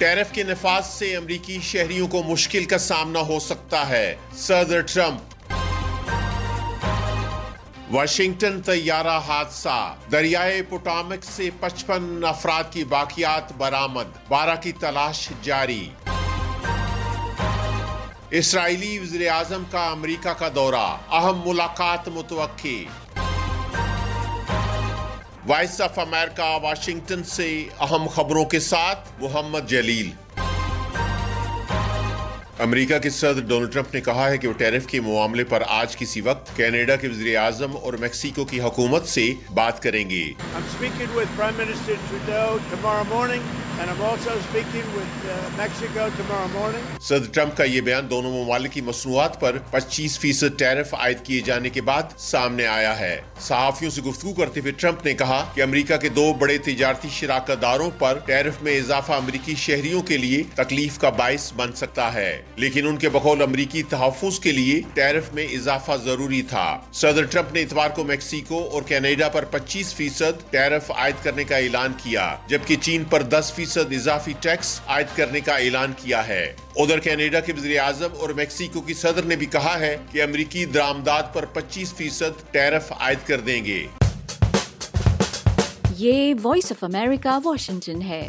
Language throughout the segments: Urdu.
ٹیرف کے نفاذ سے امریکی شہریوں کو مشکل کا سامنا ہو سکتا ہے، صدر ٹرمپ۔ واشنگٹن طیارہ حادثہ، دریائے پوٹامک سے 55 افراد کی باقیات برآمد، 12 کی تلاش جاری۔ اسرائیلی وزیر اعظم کا امریکہ کا دورہ، اہم ملاقات متوقع۔ وائس آف امریکہ واشنگٹن سے اہم خبروں کے ساتھ محمد جلیل۔ امریکہ کے صدر ڈونلڈ ٹرمپ نے کہا ہے کہ وہ ٹیرف کے معاملے پر آج کسی وقت کینیڈا کے وزیر اعظم اور میکسیکو کی حکومت سے بات کریں گے۔ I'm speaking with Prime Minister Trudeau tomorrow morning and I'm also speaking with Mexico tomorrow morning. صدر ٹرمپ کا یہ بیان دونوں ممالک کی مصنوعات پر 25% ٹیرف عائد کیے جانے کے بعد سامنے آیا ہے۔ صحافیوں سے گفتگو کرتے ہوئے ٹرمپ نے کہا کہ امریکہ کے 2 بڑے تجارتی شراکت داروں پر ٹیرف میں اضافہ امریکی شہریوں کے لیے تکلیف کا باعث بن سکتا ہے، لیکن ان کے بقول امریکی تحفظ کے لیے ٹیرف میں اضافہ ضروری تھا۔ صدر ٹرمپ نے اتوار کو میکسیکو اور کینیڈا پر 25% ٹیرف عائد کرنے کا اعلان کیا، جبکہ چین پر 10% اضافی ٹیکس عائد کرنے کا اعلان کیا ہے۔ ادھر کینیڈا کے وزیر اعظم اور میکسیکو کی صدر نے بھی کہا ہے کہ امریکی درآمدات پر 25% ٹیرف عائد کر دیں گے۔ یہ وائس آف امریکہ واشنگٹن ہے۔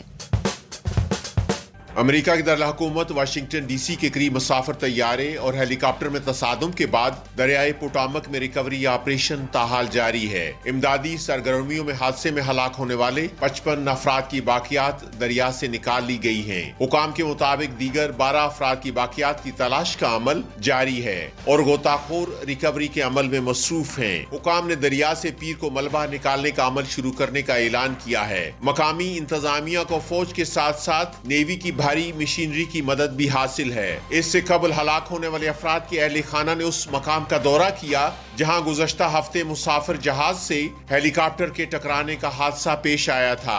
امریکہ کی دارالحکومت واشنگٹن ڈی سی کے قریب مسافر طیارے اور ہیلی کاپٹر میں تصادم کے بعد دریائے پوٹامک میں ریکوری آپریشن تاحال جاری ہے۔ امدادی سرگرمیوں میں حادثے میں ہلاک ہونے والے 55 افراد کی باقیات دریا سے نکال لی گئی ہیں۔ حکام کے مطابق دیگر 12 افراد کی باقیات کی تلاش کا عمل جاری ہے اور غوطہ خور ریکوری کے عمل میں مصروف ہیں۔ حکام نے دریا سے پیر کو ملبہ نکالنے کا عمل شروع کرنے کا اعلان کیا ہے۔ مقامی انتظامیہ کو فوج کے ساتھ ساتھ نیوی کی بھاری مشینری کی مدد بھی حاصل ہے۔ اس سے قبل ہلاک ہونے والے افراد کے اہل خانہ نے اس مقام کا دورہ کیا جہاں گزشتہ ہفتے مسافر جہاز سے ہیلی کاپٹر کے ٹکرانے کا حادثہ پیش آیا تھا۔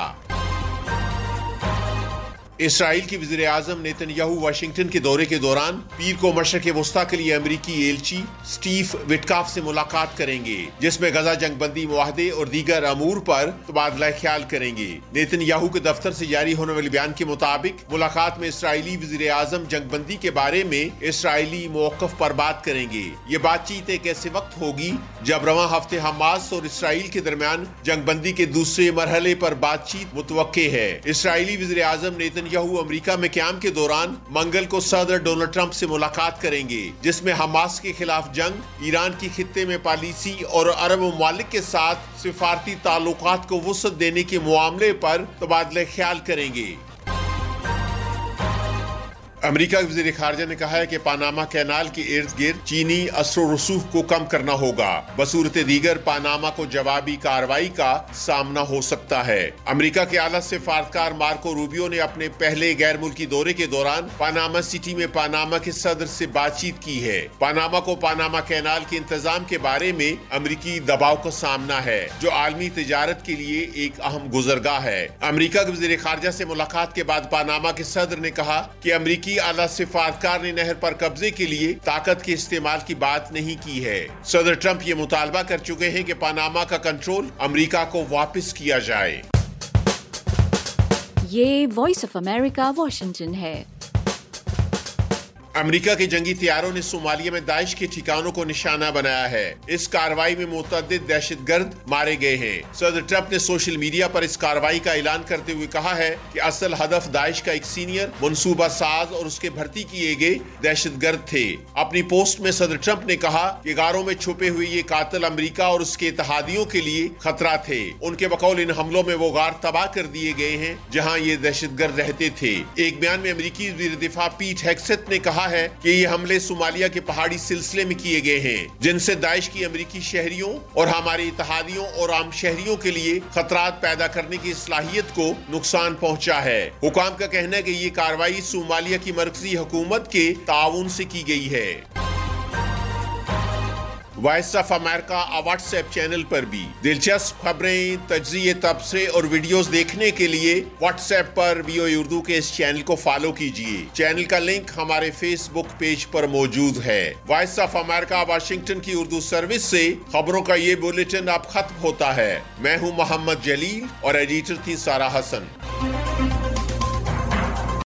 اسرائیل کی وزیر اعظم نیتن یاہو واشنگٹن کے دورے کے دوران پیر کو مشرق وسطیٰ کے لیے امریکی ایلچی سٹیو وٹکاف سے ملاقات کریں گے، جس میں غزہ جنگ بندی معاہدے اور دیگر امور پر تبادلہ خیال کریں گے۔ نیتن یاہو کے دفتر سے جاری ہونے والے بیان کے مطابق ملاقات میں اسرائیلی وزیر اعظم جنگ بندی کے بارے میں اسرائیلی موقف پر بات کریں گے۔ یہ بات چیت ایک ایسے وقت ہوگی جب رواں ہفتے حماس اور اسرائیل کے درمیان جنگ بندی کے دوسرے مرحلے پر بات چیت متوقع ہے۔ اسرائیلی وزیر اعظم نیتن یاہو امریکہ میں قیام کے دوران منگل کو صدر ڈونلڈ ٹرمپ سے ملاقات کریں گے، جس میں حماس کے خلاف جنگ، ایران کی خطے میں پالیسی اور عرب ممالک کے ساتھ سفارتی تعلقات کو وسعت دینے کے معاملے پر تبادلہ خیال کریں گے۔ امریکہ کے وزیر خارجہ نے کہا ہے کہ پاناما کینال کے ارد گرد چینی اثر و رسوخ کو کم کرنا ہوگا، بصورت دیگر پاناما کو جوابی کارروائی کا سامنا ہو سکتا ہے۔ امریکہ کے اعلیٰ سفارتکار مارکو روبیو نے اپنے پہلے غیر ملکی دورے کے دوران پاناما سٹی میں پاناما کے صدر سے بات چیت کی ہے۔ پاناما کو پاناما کینال کے انتظام کے بارے میں امریکی دباؤ کا سامنا ہے، جو عالمی تجارت کے لیے ایک اہم گزرگاہ ہے۔ امریکہ کے وزیر خارجہ سے ملاقات کے بعد پاناما کے صدر نے کہا کہ امریکی اعلیٰ سفارتکار نے نہر پر قبضے کے لیے طاقت کے استعمال کی بات نہیں کی ہے۔ صدر ٹرمپ یہ مطالبہ کر چکے ہیں کہ پاناما کا کنٹرول امریکہ کو واپس کیا جائے۔ یہ وائس آف امریکہ واشنگٹن ہے۔ امریکہ کے جنگی طیاروں نے صومالیہ میں داعش کے ٹھکانوں کو نشانہ بنایا ہے۔ اس کارروائی میں متعدد دہشت گرد مارے گئے ہیں۔ صدر ٹرمپ نے سوشل میڈیا پر اس کارروائی کا اعلان کرتے ہوئے کہا ہے کہ اصل ہدف داعش کا ایک سینئر منصوبہ ساز اور اس کے بھرتی کیے گئے دہشت گرد تھے۔ اپنی پوسٹ میں صدر ٹرمپ نے کہا کہ غاروں میں چھپے ہوئے یہ قاتل امریکہ اور اس کے اتحادیوں کے لیے خطرہ تھے۔ ان کے بقول ان حملوں میں وہ غار تباہ کر دیے گئے ہیں جہاں یہ دہشت گرد رہتے تھے۔ ایک بیان میں امریکی وزیر دفاع پیٹ ہیگسیت نے کہا ہے کہ یہ حملے صومالیہ کے پہاڑی سلسلے میں کیے گئے ہیں، جن سے داعش کی امریکی شہریوں اور ہمارے اتحادیوں اور عام شہریوں کے لیے خطرات پیدا کرنے کی صلاحیت کو نقصان پہنچا ہے۔ حکام کا کہنا ہے کہ یہ کارروائی صومالیہ کی مرکزی حکومت کے تعاون سے کی گئی ہے۔ وائس آف امریکہ واٹس ایپ چینل پر بھی دلچسپ خبریں، تجزیے، تبصرے اور ویڈیوز دیکھنے کے لیے واٹس ایپ پر VOA اردو کے اس چینل کو فالو کیجیے۔ چینل کا لنک ہمارے فیس بک پیج پر موجود ہے۔ وائس آف امریکہ واشنگٹن کی اردو سروس سے خبروں کا یہ بلیٹن اب ختم ہوتا ہے۔ میں ہوں محمد جلیل اور ایڈیٹر تھی سارہ حسن۔